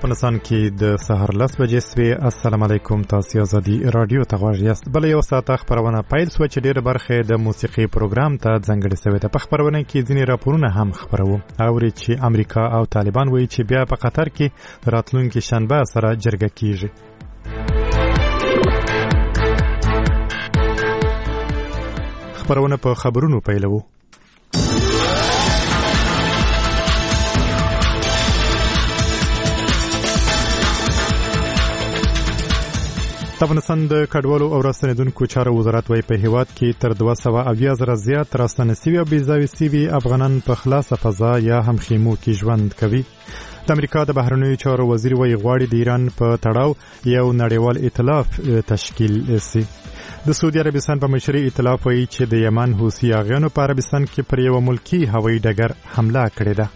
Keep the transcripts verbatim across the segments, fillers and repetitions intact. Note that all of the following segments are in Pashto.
افغانستان کې د سهار لس بجې سوې. السلام علیکم، تاسو ازادي رادیو ته غواړئ یاست. بل یو ساعت خبرونه پیل سو چې ډېر برخه د موسیقي پروګرام ته ځانګړې شوې ده. په خبرونه کې ځینې راپورونه هم خبرو اوري چې امریکا او طالبان وایي چې بیا په قطر کې راتلونکي شنبه سره جرګه کیږي. خبرونه په خبرونو پیلوو. د افغانستان د کډوالو او راستنیدونکو چارو وزارت وايي په هیواد کې تر دوه سوه اویا زره زیات راستنه سوي او بېځایه سوي افغانان په خلاصه فضا یا هم خیمو کې ژوند کوي. د امریکا د بهرنیو چارو وزیر وايي غواړي د ایران په تړاو یو نړیوال ائتلاف تشکیل شي. د سعودي عربستان په مشرۍ ائتلاف وايي چې د یمن حوثي اغیانو په عربستان کې پر یو ملکی هوایي ډګر حمله کړې ده.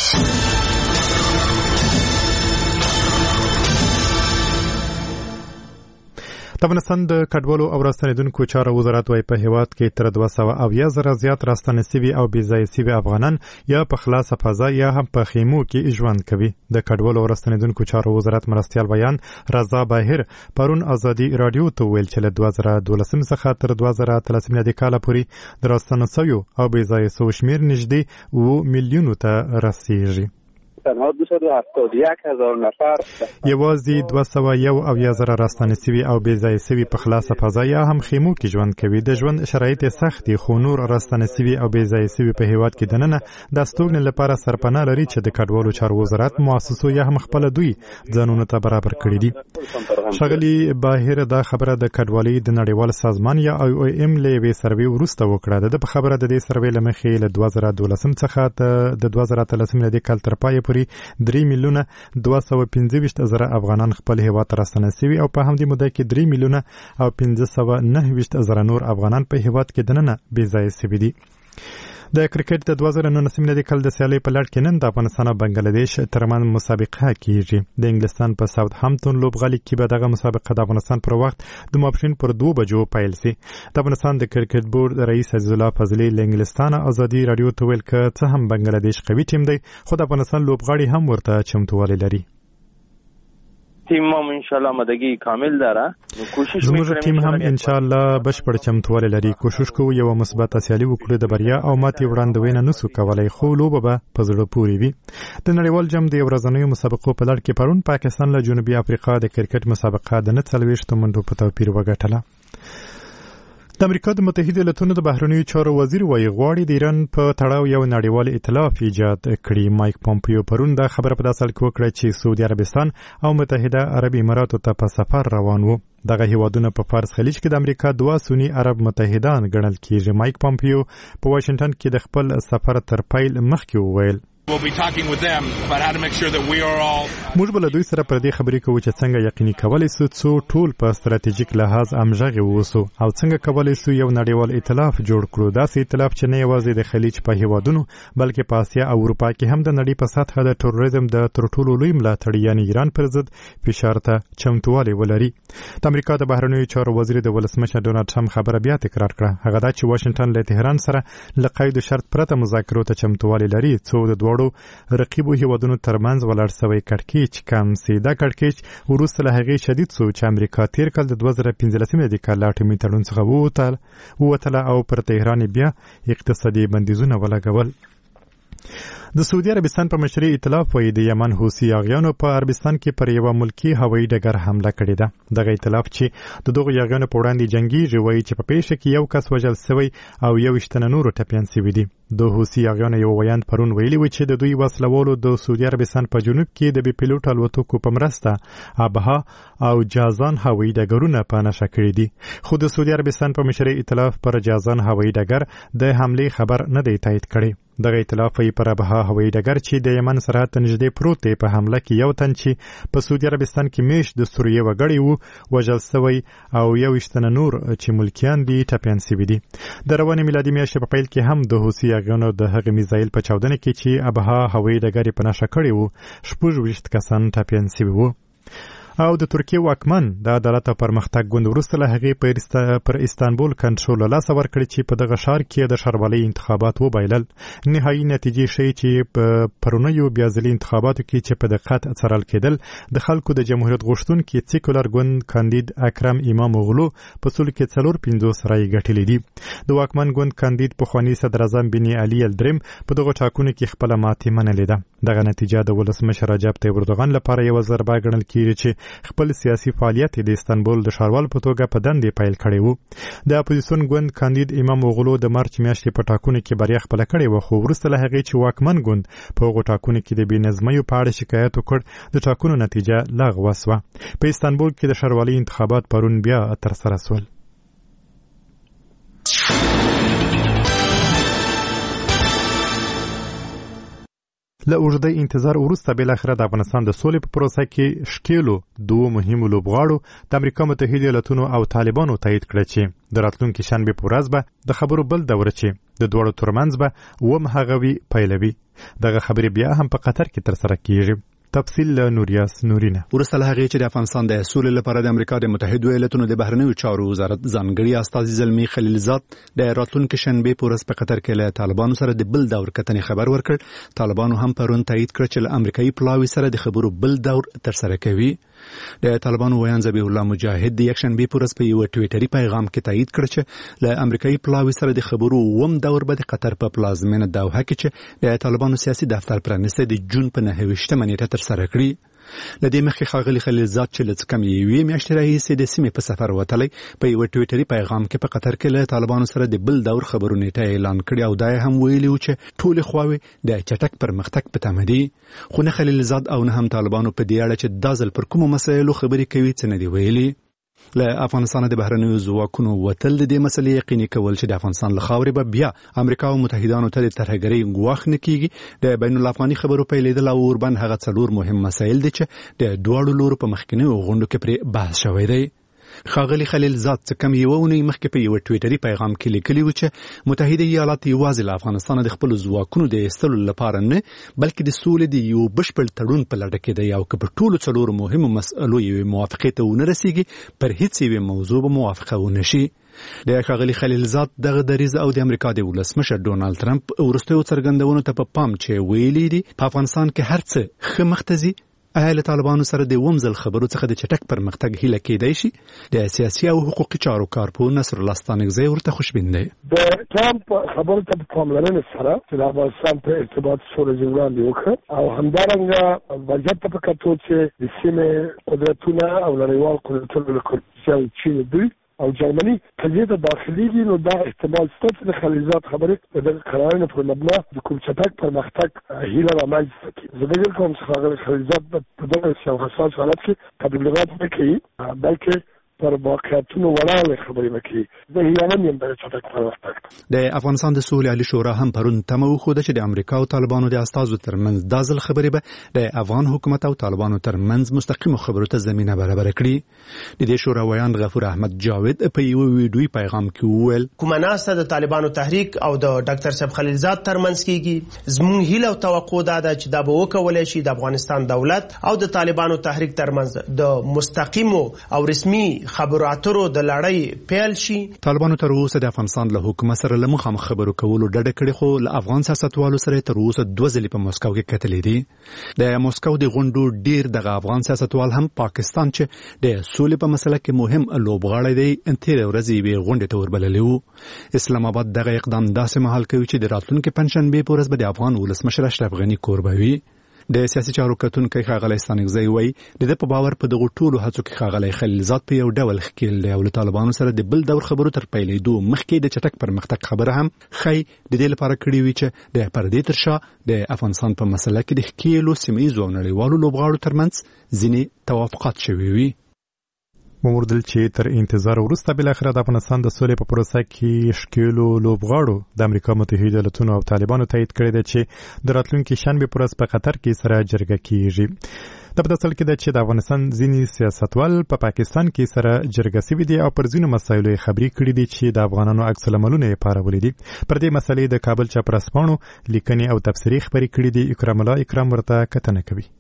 د افغانستان د کډوالو او راستنیدونکو چارو وزارت وايي په هیواد کې تر دوه سوه اویا زره زیات راستنه سوي او بېځایه سوي افغانان یا په خلاصه فضا یا هم په خیمو کې ژوند کوي. د کډوالو او راستنیدونکو چارو وزارت مرستیال بیان رضا باهر پرون ازادي رادیو ته ویل چې له دوه زره دولسم څخه تر دوه زره اتلسم میلادي کال پورې د راستنه سویو او بېځایه سوو شمېر نږدې اووه میلیونو ته رسیږي. تنها دویست و هفتاد و یک هزار نفر یوازې دوه سوه یو اویا زره راستنه سوي او بېځایه سوي په خلاصه فضا یا هم خیمو کې ژوند کوي. د ژوند شرایط سخت دي خو نور راستنه سوي او بېځایه سوي په هیواد کې دننه د استوګنې لپاره سرپناه لري چې د کډوالو چارو وزارت مؤسسو یا هم خپل دوی ځانونو ته برابر کړي دي. ښاغلي باهر دا خبره د کډوالۍ د نړیوال سازمان یا آی او ایم له یوې سروې وروسته وکړه. د خبره د دې سروې له مخې له دوه زره دولسم څخه د دوه زره اتلسم میلادي کال تر پایه پورې درې میلیونه دوه سوه پنځه ویشت زره افغانان خپل هیواد ته راستنه سوي او په همدې موده کې درې میلیونه او پنځه سوه نهه ویشت زره نور افغانان په هیواد کې دننه بېځایه سوي دي. د کرکټ د دوه زره نولسم میلادي کال د سیالۍ په لړ کې نن د افغانستان او بنګلادیش ترمنځ مسابقه کیږي. د انګلستان په ساوث هامپټون لوبغالي کې به دغه مسابقه د افغانستان پر وخت د ماپښین پر دوه بجو پیل شي. د افغانستان د کرکټ بورډ رئیس عزیز الله فضلي له انګلستان ازادي رادیو ته ویل چې څه هم بنګلادیش قوي ټیم دی خو د افغانستان لوبغاړي هم ورته چمتووالی لري. تیم هم ان شاء الله آمادگی کامل داره. کوشش زموږ ټیم هم ان شاء الله بشپړ چمتووالی لري. کوشش کوو یو مثبت سیالي وکړو. د بریا او ماتې وړاندوینه نسو کولای خو لوبه به په زړه پورې وي. د نړیوال جام د ورځنیو مسابقو په لړ کې پرون پاکستان له جنوبي افریقا د کرکټ مسابقه د نه څلوېښتو منډو په توپیر وګټله. د امریکا د متحده ایالاتونو د بهرنیو چارو وزیر وايي غواړي د ایران په تړاو یو نړیوال ائتلاف ایجاد کړي. مایک پومپیو پرون دا خبره په داسې حال کې وکړه چې سعودي عربستان او متحده عربي اماراتو ته په سفر روان وو. دغه هیوادونه په فارس خلیج کې د امریکا دوه سنی عرب متحدان ګڼل کیږي. مایک پومپیو په واشنگټن کې د خپل سفر تر پیل مخکې وویل موږ به له دوی سره پر دې خبرې کوو چې څنګه یقیني کولی شو څو ټول په ستراتیژیک لحاظ همغږي واوسو او څنګه کولی شو یو نړیوال ائتلاف جوړ کړو. داسې ائتلاف چې نه یوازې د خلیج په هیوادونو بلکې په اسیا او اروپا کې هم د نړۍ په سطحه د تروریزم د تر ټولو لوی ملاتړي یعنې ایران پر ضد فشار ته چمتووالی ولري. د امریکا د بهرنیو چارو وزیر د ولسمشر ډونالډ ټرمپ خبره بیا تکرار کړه. هغه دا چې واشنگټن له تهران سره له قید شرط پرته مذاکرو ته چمتووالی لري څو د رقیبو هیوادونو ترمنځ ولاړ سوی کړکېچ کم سي. دا کړکېچ وروسته له هغې شدید سو چې امریکا تیر کال د دوه زره پنځلسم میلادي کال له اټومي تړون څخه ووتله او پر تهران بیا اقتصادي بندیزونه ولګول. د سعودي عربستان په مشرۍ ائتلاف وايي د یمن حوثي اغیانو په عربستان کې پر یو ملکی هوایي ډګر حمله کړې ده. دغه ائتلاف چې د دغو اغیانو په وړاندې جنګیږي وايي چې په پیښه کې یو کس وژل شوی او یوویشت تنه نور ټپیان شوي دي. د حوثي اغیانو یو ویاند پرون ویلي و چې د دوی وسلوالو د سعودي عربستان په جنوب کې د بې پیلوټ الوتکو په مرسته ابها او جازان هوایي ډګرونه په نښه کړي دي. خو د سعودي عربستان په مشرۍ ائتلاف پر جازان هوایي ډګر د حملې خبر نه دی تایید کړی. دغه ائتلاف یې پر ابها هوایي ډګر چې د یمن سرحد ته نږدې پروت دی په حمله کې یو تن چې په سعودي عربستان کې میشت د سوریې وګړی وو وژل شوی او یوویشت تنه نور چې ملکیان دي ټپیان شوي دي. د روانې میلادي میاشتې په پیل کې هم د حوثي اغیانو د هغې میزایل په چاودنه کې چې ابها هوایي ډګر یې په نښه کړی وو شپږ ویشت کسان ټپیان شوي وو. او د ترکیه واکمن د عدالت او پرمختګ ګوند وروسته له هغې پر استانبول کنټرول له لاسه ورکړی چې په دغه ښار کې د ښاروالۍ انتخابات وبایلل. نهایي نتیجې ښیي چې په پرونیو بیا ځلي انتخاباتو کې چې په دقت څارل کېدل د خلکو د جمهوریت غوښتونکي سیکولر ګوند کاندید اکرم امام اوغلو په سلو کې څلور پنځوس رایې ګټلې دي. د واکمن ګوند کاندید پخواني صدر اعظم بن علي الدریم په دغه ټاکنو کې خپله ماتې منلې ده. دغه نتیجه د ولسمشر رجب طیب اردوغان لپاره یوه ضربه ګڼل کېږي چې خپل سیاسي فعالیت د استانبول د ښاروال په توګه په دندې پیل کړی و. د اپوزیسیون ګوند کاندید امام اوغلو د مارچ میاشتې په ټاکنو کې بریا خپله کړې وه، خو وروسته له هغې چې واکمن ګوند په هغو ټاکنو کې د بېنظمیو په اړه شکایت وکړ د ټاکنو نتیجه لغوه سوه. په استانبول کې د ښاروالۍ انتخابات پرون بیا ترسره سول. له اوږده انتظار وروسته بالاخره د افغانستان د سولې په پروسه کې ښکېلو دوو مهمو لوبغاړو د امریکا متحده ایالتونو او طالبانو تایید کړه چې د راتلونکي شنبې په ورځ به د خبرو بل دوره چې د دواړو ترمنځ به اووم هغوی پیلوي. دغه خبرې بیا هم په قطر کې ترسره کیږي. تفصیل له نوریاس نورینه. ورسته له هغې چې د افغانستان د سولې لپاره د امریکا د متحده ایالتونو د بهرنیو چارو وزارت ځانګړي استازي زلمي خلیلزاد د راتلونکي شنبې په ورځ په قطر کې له طالبانو سره د بل دور کتنې خبر ورکړ. طالبانو هم پرون تایید کړ چې له امریکایي پلاوي سره د خبرو بل دور ترسره کوي. د طالبانو ویان ذبیح الله مجاهد د یک شنبې په ورځ په یو ټویټري پیغام کې تایید کړ چې له امریکایي پلاوي سره د خبرو اووم دور به د قطر په پلازمینه دوحه کې چې د طالبانو سیاسي دفتر پرانیستی د جون په نهه ویشتمه نیټه ترسره کړي. لدې مخکې ښاغلي خلیلزاد چې له څه کم یوې میاشتې راهیسې د سیمې په سفر وتلی په یوه ټویټري پیغام کې په قطر کې له طالبانو سره د بل دور خبرو نیټه اعلان کړي او دا هم ویلي و چې ټولې خواوې د چټک پرمختګ په تمه دي. خو نه خلیلزاد او نه هم طالبانو په دې اړه چې دا ځل پر کومو مسایلو خبرې کوي څه نه دي ویلي. له افغانستان د بهرنیو ځواکونو وتل د دې مسلې یقیني کول چې د افغانستان له خاورې به بیا امریکا او متحدانو ته د ترهګرۍ ګواښ نه کیږي. د بین الافغاني خبرو پیلېدل او اوربند هغه څلور مهم مسایل دي چې د دواړو لورو په مخکینیو غونډو کې پرې بحث شوی دی. ښاغلي خلیلزاد څه کم یوه اونۍ مخکې په یوه ټویټري پیغام کې لیکلي و چې متحده ایالات یوازې له افغانستانه د خپلو ځواکونو د ایستلو لپاره نه بلکې د سولې د یو بشپړ تړون په لټه کې دی او که په ټولو څلورو مهمو مسئلو یوې موافقې ته ونه رسیږي پر هیڅ یوې موضوع به موافقه ونه شي. د ښاغلي خلیلزاد دغه دریځ او د امریکا د ولسمشر ډونالد ټرمپ وروستیو څرګندونو ته په پام چې ویلي دي په افغانستان کې هر څه ښه مخته ځي، آیا له طالبانو سره د اووم ځل خبرو څخه د چټک پرمختګ هیله کېدای شي؟ د سیاسي او حقوقي چارو کارپوه نصر الله ستانکزی ورته خوشبین دی. د ټرمپ خبرو ته په پاملرنې سره چې د افغانستان په ارتباط سوله وړاندې وکړه او همدارنګه وضعیت ته په کتو چې د سیمې قدرتونه او نړیوال قدرتونه لکه روسیه او چین دوی او جرمني قضیه ته داخليږي، نو دا احتمال شته چې د خلیلزاد خبرې د قرارونو پر مبنا د کوم چټک پرمختګ هیله رامنځته کړي. زه فکر کوم چې ښاغلی خلیلزاد په دغه یو حساس حالت کې تبلیغات نه کوي بلکې پر واقعیتونو ولاړې خبرې وکړي. زه هیله یم د چټک پرمختګ. د افغانستان د سولې عالي شورا هم پرون تمه وښوده چې د امریکا او طالبانو د استازو ترمنځ دا ځل خبرې به د افغان حکومت او طالبانو ترمنځ مستقیمو خبرو ته زمینه برابره کړي. د دې شورا ویان غفور احمد جاوید په یو ویډیوي پیغام کې وویل کومه ناسته د طالبانو تحریک او د ډاکټر صاحب خلیلزاد ترمنځ کېږي، زموږ هیله او توقع دا ده چې دا به وکولی شي د افغانستان دولت او د طالبانو تحریک ترمنځ د مستقیمو او رسمي خبرو اترو د لړۍ پیل شي. طالبانو تر اوسه د افغانستان له حکومت سره له مخامخ خبرو کولو ډډه کړې، خو له افغان سیاستوالو سره تر اوسه دوه ځلې په مسکو کې کتلې دي. د مسکو د غونډو ډیر دغه افغان سیاستوال هم پاکستان چې د سولې په مسله کې مهم لوبغاړی دی تېرې ورځې یوې غونډې ته وربللی و. اسلام آباد دغه اقدام داسې مهال کوي چې د راتلونکي پنجشنبې په ورځ به د افغان ولسمشر اشرف غني کوربه وي. د سیاسي چارو کتونکی ښاغلی ستانکزی وایي د ده په باور په دغو ټولو هڅو کې ښاغلی خلیلزاد په یو ډول ښکیل دی او له طالبانو سره د بل دور خبرو تر پیلېدو مخکې د چټک پرمختګ خبره هم ښایي د دې لپاره کړې وي چې د پردې تر شا د افغانستان په مسله کې د ښکیلو سیمه ییزو او نړیوالو لوبغاړو ترمنځ ځینې توافقات شوي وي. وموردل چې تر انتظار وروسته بالاخره د افغانستان د سولې په پروسه کې ښکېلو لوبغاړو د امریکا متحده ایالتونو او طالبانو تایید کړی دی چې د راتلونکي شنبې په ورځ په قطر کې سره جرګه کیږي. دا په اصل کې ده چې د افغانستان ځینې سیاستوال په پاکستان کې سره جرګه سوي دي او پر ځینو مسایلو یې خبرې کړي دي چې د افغانانو عکس العملونه یې پارولي دي. پر دې مسلې د کابل چاپرسپاڼو لیکنې او تبصرې خبرې کړي دي. اکرام الله اکرام ورته کتنه کوي.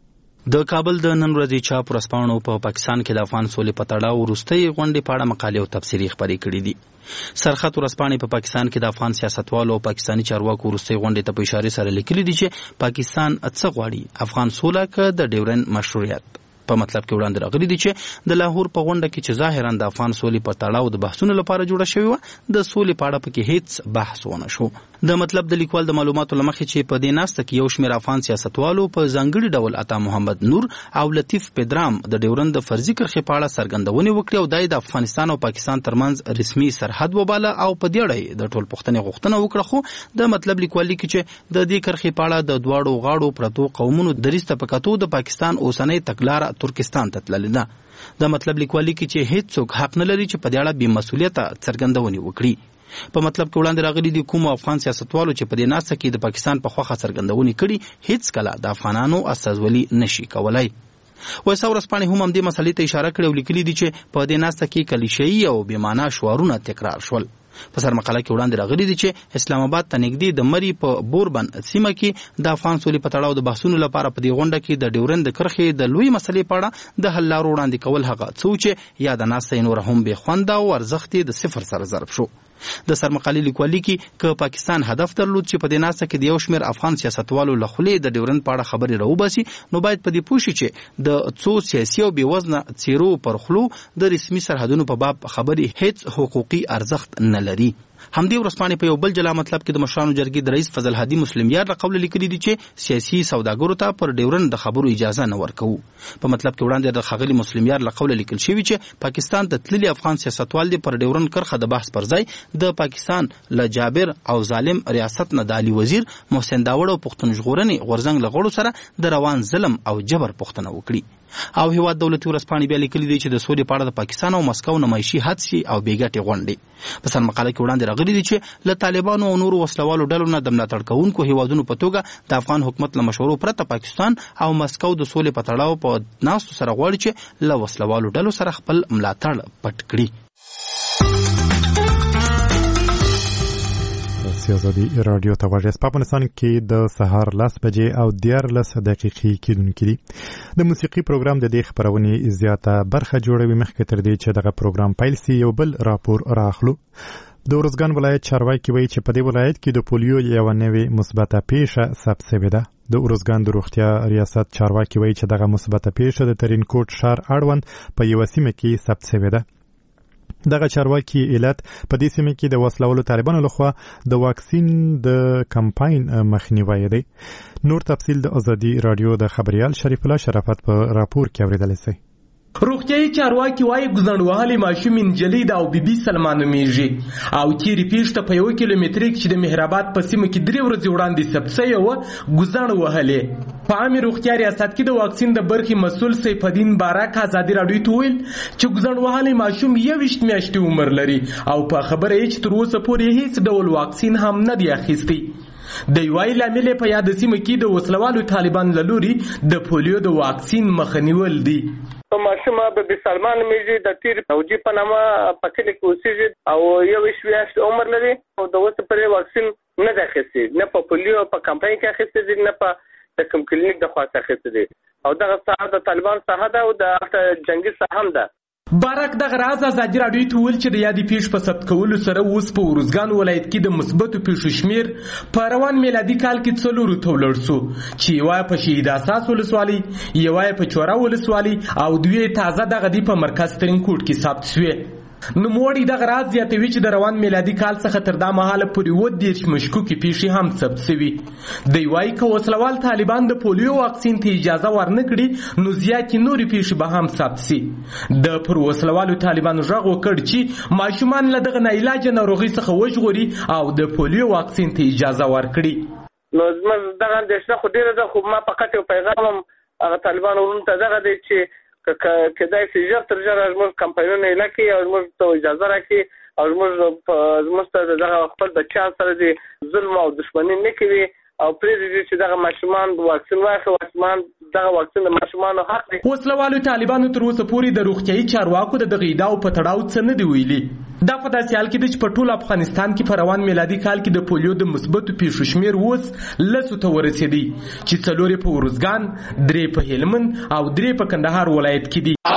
د کابل د نن ورځې چاپ ورځپاڼو په پاکستان کې د افغان سولې په تړاو وروستۍ غونډې په اړه مقالې او تبصرې خپرې کړې دي. سرخط ورځپاڼې په پاکستان کې د افغان سیاستوالو او پاکستاني چارواکو وروستۍ غونډې ته په اشارې سره لیکلي دي چې پاکستان څه غواړي، افغان سوله که د ډیورن مشروعیت. په مطلب کې وړاندې راغلي دي چې د لاهور په غونډه کې چې ظاهرا د افغان سولې په تړاو د بحثونو لپاره جوړه شوې وه، د سولې په اړه پکې هیڅ بحث ونه شو. د مطلب د لیکوال د معلوماتو له مخې چې په دې ناسته کې یو شمېر افغان سیاستوالو په ځانګړي ډول عطا محمد نور او لطیف پدرام د ډیورن د فرضي کرښې په اړه څرګندونې وکړې او دا د افغانستان او پاکستان ترمنځ رسمي سرحد وباله او په دې اړه د ټول پوښتنې غوښتنه وکړه. خو د مطلب لیکوال لیکي چې د دې کرښې په اړه د دواړو غاړو پرتو قومونو دریځ ته په کتو د پاکستان اوسنۍ تګلاره ترکستان ته تللې ده. د مطلب لیکوال لیکي چې هیڅوک حق نه لري چې په دې اړه بې مسؤلیته څرګندونې وکړي. په مطلب کې وړاندې راغلي دي کوم افغان سیاستوالو چې په دې ناسته کې د پاکستان په خوښه څرګندونې کړي هیڅ کله د افغانانو استازولي نشي کولای. وایسا ورځپاڼې هم همدې مسلې ته اشاره کړې او لیکلي دي چې په دې ناسته کې کلیشه‌ایي او بې معنا شعارونه تکرار شول. په سر مقاله کې وړاندې راغلي دي چې اسلام آباد ته نږدې د مری په بوربن سیمه کې د افغان سولې په تړاو د بحثونو لپاره په دې غونډه کې د ډیورن د کرښې د لوی مسلې په اړه د حل لارو وړاندې کول هغه څه چې یا د ناسته نور هم بې خونده او ارزښت د صفر سره ضرب شو. د سرمقالې لیکوال لیکي که پاکستان هدف درلود چې په دې ناسته کې د یو شمېر افغان سیاستوالو له خولې د ډیورن په اړه خبرې راوباسي، نو باید په دې پوه شي چې د څو سیاسي او بې وزنه څیرو پر خولو د رسمي سرحدونو په باب خبرې هیڅ حقوقي ارزښت نه لري. همدې ورځپاڼې په یو بل جلا مطلب کې د مشرانو جرګې د رئیس فضل هادي مسلم یار له قوله لیکلي دي چې سیاسي سوداګرو ته پر ډیورن د خبرو اجازه نه ورکوو. په مطلب کې وړاندې د ښاغلي مسلم یار له قوله لیکل شوي چې پاکستان ته تللي افغان سیاستوال دي پر ډیورن کرښه د بحث پر ځای د پاکستان له جابر او ظالم ریاست نه د علي وزیر محسن داوړ او پښتون ژغورنې غورځنګ له غړو سره د روان ظلم او جبر پوښتنه وکړي. او هیواد دولتي ورځپاڼې بیا لیکلي دي چې د سولې په اړه د پاکستان او مسکو نمایشي حادثې او بې ګټې غونډې. په سر مقاله کې وړاندې راغلي دي چې له طالبانو او نورو وسلوالو ډلو نه د ملاتړ کوونکو هیوادونو په توګه د افغان حکومت له مشورو پرته پاکستان او مسکو د سولې په تړاو په ناستو سره غواړي چې له وسلوالو ډلو سره خپل ملاتړ پټ کړي. سیاسي رادیو ته غوږ په افغانستان کې د سهار لس بجې او دیارلس دقیقې کېدونکې دي. د موسیقي پروګرام د دې خپرونې زیاته برخه جوړوي. مخکې تر دې چې دغه پروګرام پیل سي یو بل راپور راخلو. د ارزګان ولایت چارواکي وایي چې په دې ولایت کې د پولیو یوه نوې مثبته پیښه ثبت شوې ده. د ارزګان د روغتیا ریاست چارواکي وایي چې دغه مثبته پیښه د ترینکوټ ښار اړوند په یوه سیمه کې ثبت شوې ده. دغه چارواکي علت په دې سیمه کې د وسلوالو طالبانو لخوا د واکسین د کمپاین مخنیوی دی. نور تفصیل د ازادي رادیو د خبريال شریف الله شرافت په راپور کې اوریدل شي. روغتیايي چارواکي وايي ګزنډوهلې ماشوم انجلۍ د او بیبي سلمان نومیږي او تیرې پیښته په یو کیلومتر کې د مهرآباد په سیمه کې درې ورځې وړاندې ثبت شوې وه ګزنډ وهلې. په عامې روغتیا ریاست کې د واکسین د برخې مسؤل سیف الدین بارک ازادي راډیو ته ویل چې ګزنډوهلې ماشوم یویشت میاشتې عمر لري او په خبره یې چې تر اوسه پورې هیڅ ډول واکسین هم نه دی اخیستی. د یوای لامل په یاد سیمه کې د وسلوالو طالبان له لوري د پولیو د واکسین مخنیول دي. ماشوم به سلمان میږي د تیر فوجي په نامه په کلی کې اوسېږي او یویشت میاشتې عمر لري او د اوسه پورې واکسین نه دی اخیستی، نه په پولیو په کمپاین کې اخیستی دي، نه په د کوم کلینیک د خوا څخه اخیستی دي او دغه ساحه د طالبان ساحه ده او د جنگي ساحه هم ده. بارک دغه راز ازادي راډیو ته ویل چې د یادې پیښې په ثبت کولو سره اوس په ارزګان ولایت کې د مثبتو پیښو شمیر په روان میلادي کال کې څلورو ته ولاړ سو چې یوه په شهید اساس ولسوالۍ، یوه په چوره ولسوالۍ او دوی تازه دغه دی په مرکز ترینکوټ کې ثبت شوې. نوموړي دغه راز زیاتوي چې د روان میلادي کال څخه تر دا مهاله پورې اووه دېرش مشکوکې پیښې هم ثبت شوي. دوی وایي که وسلوال طالبان د پولیو واکسین ته اجازه ورنه کړي نو زیاتې نورې پیښې به هم ثبت شي. د پر وسلوالو طالبانو غږ وکړ چې ماشومان له دغه ناعلاجه ناروغۍ څخه وژغوري او د پولیو واکسین ته اجازه ورکړي. نو زموږ دغه اندېښنه خو ډېره ده، خو ما فقط یو پیغام هم هغه طالبانو وروڼو ته دغه دی چې کېدای شي ژر تر ژره زموږ کمپاینونه یې نه کړي او زموږ ته اجازه راکړي او زموږ زموږ ته دغه خپل بچیان سره د ظلم او دښمني نه کوي او پرې چې دغه ماشومان واکسین واخلي. واکسین دغه واکسین د ماشومانو حق دی. وسلوالو طالبانو تر اوسه پورې د روغتیايي چارواکو د دغه ادعاو په تړاو څه نه دی ویلي. دا په داسې حال کې ده چې په ټول افغانستان کې په روان میلادي کال کې د پولیو د مثبتو پیښو شمېر اوس لسو ته ورسېدی چې څلور یې په ارزګان، درې په هلمند او درې په کندهار ولایت کې دي.